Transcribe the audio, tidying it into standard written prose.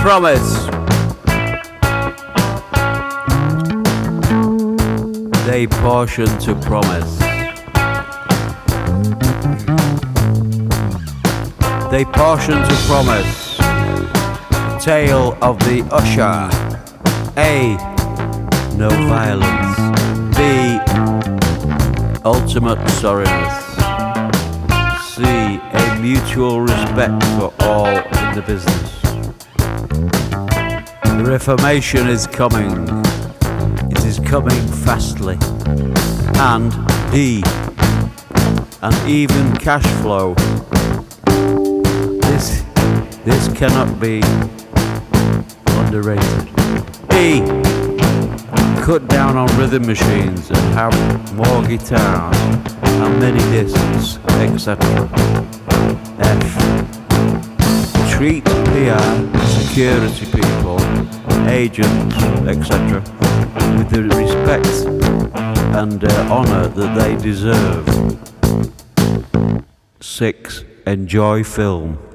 promise. They portion to promise. They portion to promise. Tale of the usher. A. No violence. B. Ultimate sorriness. C. A mutual respect for all in the business. The Reformation is coming. It is coming fastly. And D. An even cash flow. This cannot be underrated. E. Cut down on rhythm machines and have more guitars and mini discs, etc. F. Treat PR, security people, agents, etc. with the respect and honour that they deserve. 6. Enjoy film.